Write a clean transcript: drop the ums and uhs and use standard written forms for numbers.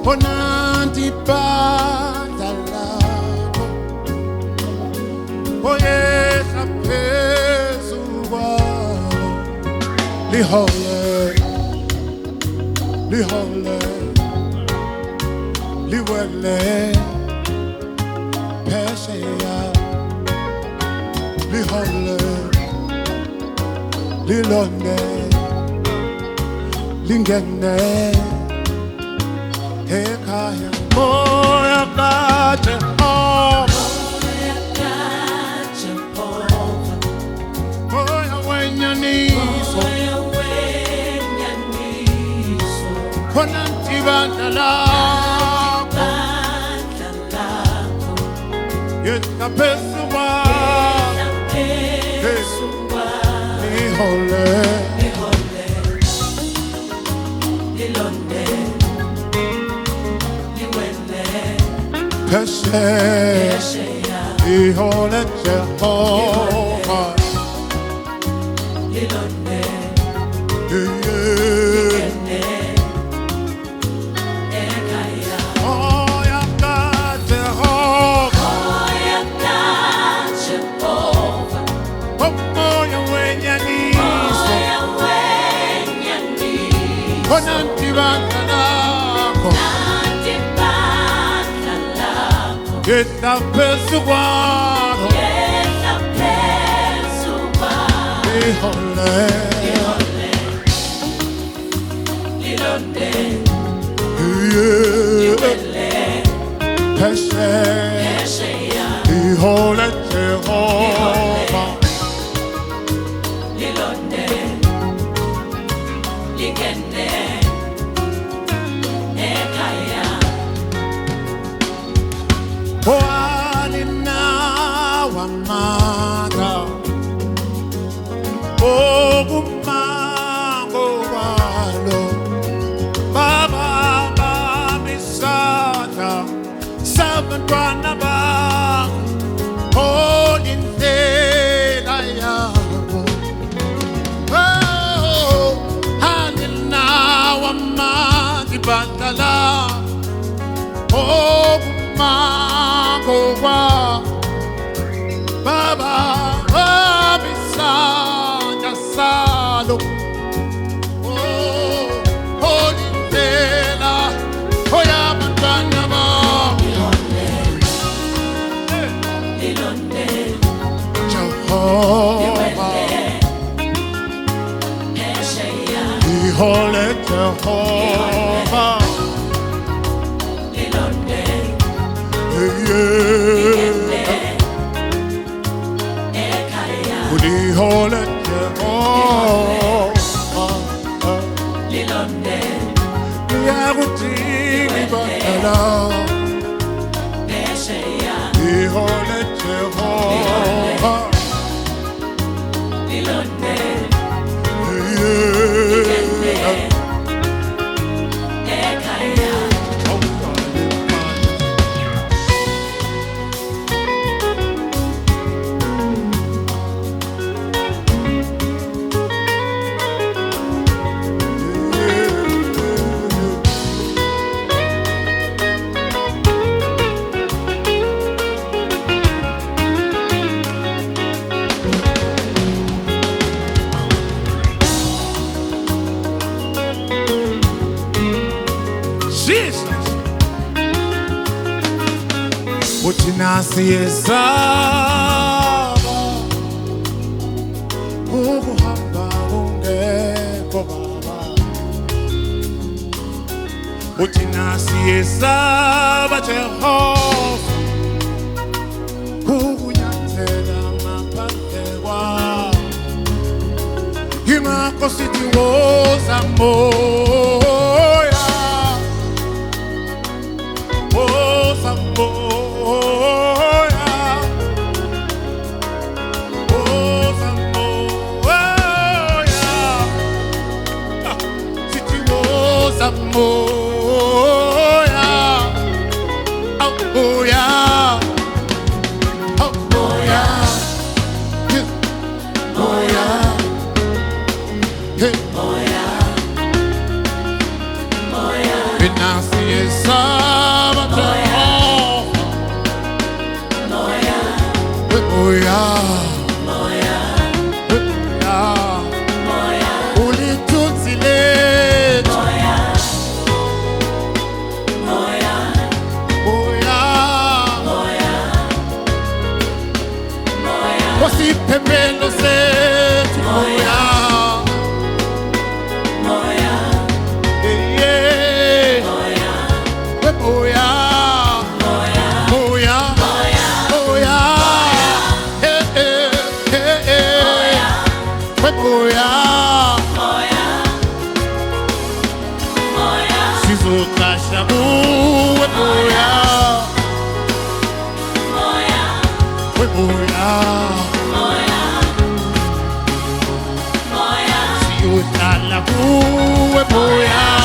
Onanti badalako oyesa phezu kwalo lihole lihole liwele phesheya lihole lilonde lingene ekhaya moya kaJehova moya wenyaniso khona ntibandla lakho yetha phezu kwalo lihole Pesheya, ihole Jehova, Lilonde, Ekaya, moya kaJehova, moya wenyaniso, khona ntibandla lakho yetha phezu kwalo lihole Pesheya, ihole Jehova, Oanina wamada ogumango walo baba bamisata sabantwana ba olindlela yabo oh hanina wamadi batala Magwa Baba Abisanya Salo Oh Holy Dela Oya Mantanya Ma Jehovah Holy Jehovah Lihole Jehova, Lilonde, liyakudinga ibandla Pesheya, lihole Jehova, Lilonde, Ekaya. Uthi nasiyezaba ukuhamba ungekho baba Uthi nasiyezaba Jehova ukunyathela ngaphandle kwakho Yingakho sithi woza moya woza moya moya, oh moya, oh moya, moya, hey moya, moya. Benasi esaba Jehova. Moya, Moya, moya, moya. moya, Ulitutsile. moya, moya, Moya, moya, moya, wasipembelo sethi. Moya, moya, yeah. moya, Moya, moya, moya, moya. Eh, eh, eh, eh. Moya, moya, moya, sizokasha kuwe. Moya, moya, moya, moya, moya, siyohlala kuwe. Moya.